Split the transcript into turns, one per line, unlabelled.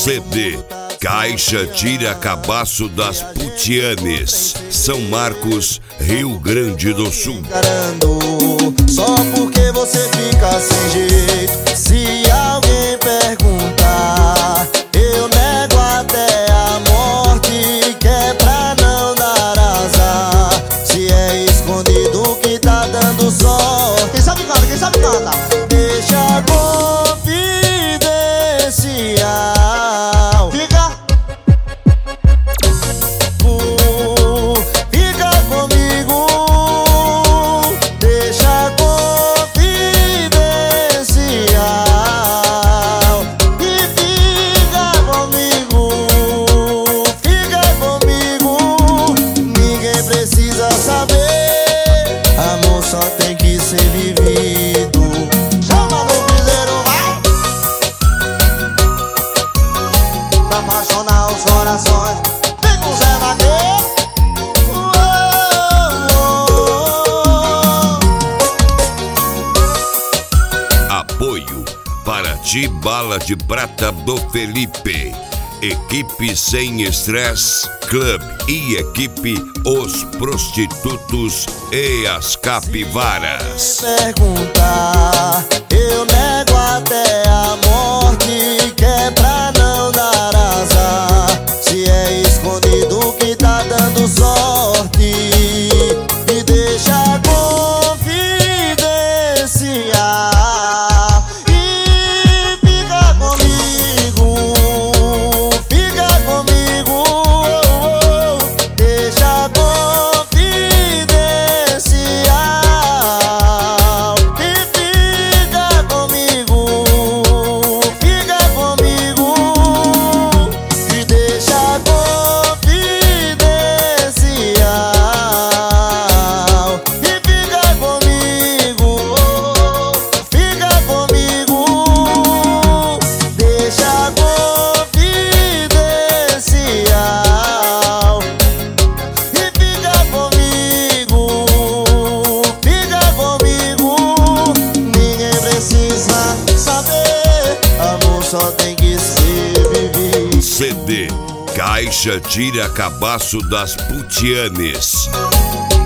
CD Caixa Tira Cabaço das Putianes, São Marcos, Rio Grande do Sul.
Só porque você fica sem jeito. Se alguém perguntar, eu nego até a morte, que é pra não dar azar. Se é escondido que tá dando sorte.
Quem sabe canta, quem sabe canta.
Deixa confidencial.
Fica.
Fica comigo. Deixa confidencial. E fica comigo. Fica comigo. Ninguém precisa saber. Amor só tem que ser vivido.
Chama no piseiro, vai. Pra apaixonar os corações. Vem com Zé Vaqueiro.
Apoio Paraty Bala de Prata do Felipe, Equipe Sem Estresse Club e Equipe Os Prostitutos e as Capivaras.
Perguntar, eu nego até a morte, que é pra não dar azar. Se é escondido que tá dando sorte, e deixa confidencial. E fica comigo, fica comigo. Deixa confidencial. E fica comigo, fica comigo. E deixa confidencial. E fica comigo, fica comigo. Deixa confidencial. E fica comigo, fica comigo. Ninguém precisa saber. Amor só tem que ser vivido.
CD Caixa Tira Cabaço das Putianes.